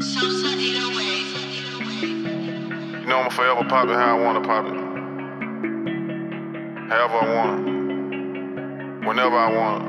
You know I'ma forever pop it how I wanna pop it. However I want. Whenever I want.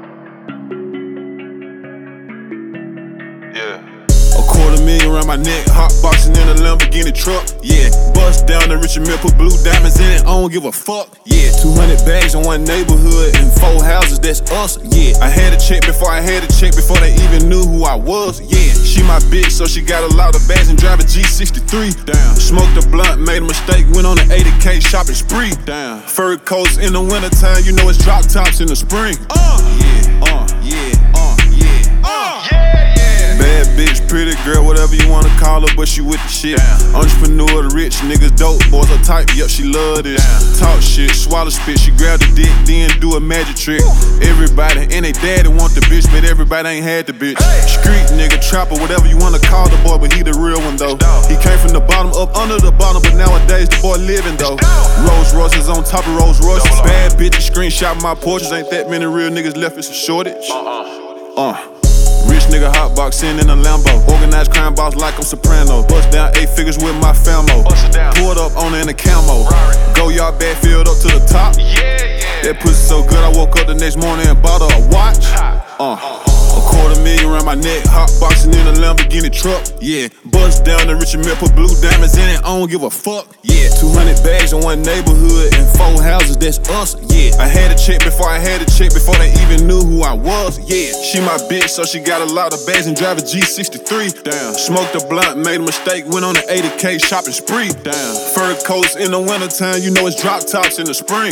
Yeah. $250,000 around my neck, hot boxing in a Lamborghini truck. Yeah, bust down the Richard Mille, put blue diamonds in it, I don't give a fuck. Yeah, 200 bags in one neighborhood and 4 houses, that's us. Yeah, I had a check before before they even knew who I was. Yeah, she my bitch, so she got a lot of bags and drive a G63. Damn, smoked a blunt, made a mistake, went on an 80K shopping spree. Damn, fur coats in the wintertime, you know it's drop tops in the spring. Bad bitch, pretty girl, whatever you wanna call her, but she with the shit. Entrepreneur, the rich niggas, dope boys, her type, yup, she love this. Talk shit, swallow spit, she grab the dick, then do a magic trick. Everybody and they daddy want the bitch, but everybody ain't had the bitch. Street nigga, trapper, whatever you wanna call the boy, but he the real one though. He came from the bottom up under the bottom, but nowadays the boy living though. Rolls Royces on top of Rolls Royces. Bad bitches screenshot my portraits, ain't that many real niggas left, it's a shortage. Rich nigga hotboxing in a Lambo. Organized crime boss like I'm Soprano. Bust down 8 figures with my famo. Pulled up on her in a camo. Go yard bag filled up to the top. That pussy so good I woke up the next morning and bought her a watch. $250,000 around my neck, hotboxing in a Lamborghini truck. Yeah, bust down the Richard Mille, put blue diamonds in it, I don't give a fuck. Yeah, 200 bags in one neighborhood and 4 houses, that's us. Yeah, I had a check before they even knew who I was. Yeah, she my bitch, so she got a lot of bags and drive a G63. Damn, smoked a blunt, made a mistake, went on an 80K shopping spree. Damn, fur coats in the wintertime, you know it's drop tops in the spring.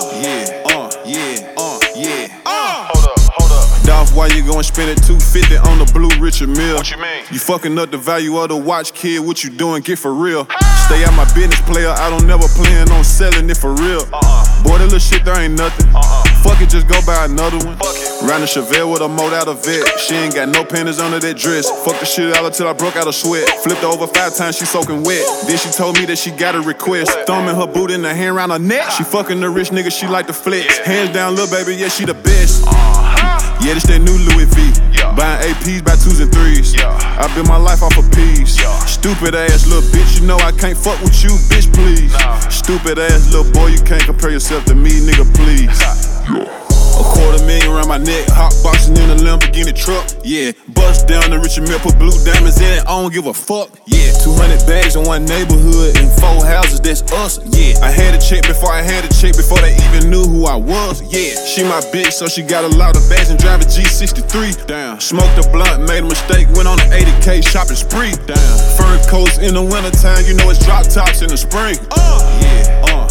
Dolph, why you gon' spend it $250 on the blue Richard Mille? What you mean? You fucking up the value of the watch, kid. What you doing? Get for real. Stay out my business, player. I don't never plan on selling it for real. Boy, that little shit there ain't nothing. Fuck it, just go buy another one. Round the Chevelle with a mold out of vet. She ain't got no panties under that dress. Fuck the shit out till I broke out of sweat. Flipped her over 5 times, she soaking wet. Then she told me that she got a request. Thumbing her boot in the hand around her neck. She fucking the rich nigga, she like to flex. Hands down, little baby, yeah, she the best. Yeah, this that new Louis V. Buying APs by 2s and 3s. I built my life off of peas. Stupid ass little bitch, you know I can't fuck with you, bitch, please. Stupid ass little boy, you can't compare yourself to me, nigga, please. $250,000 around my neck, hotboxing in a Lamborghini truck. Yeah, bust down the Richard Mille, put blue diamonds in it, I don't give a fuck. Yeah, 200 bags in one neighborhood and 4 houses, that's us. Yeah, I had a check before they even knew who I was. Yeah, she my bitch, so she got a lot of bags and drive a G63. Damn, smoked a blunt, made a mistake, went on an 80K shopping spree. Damn, fur coats in the wintertime, you know it's drop tops in the spring.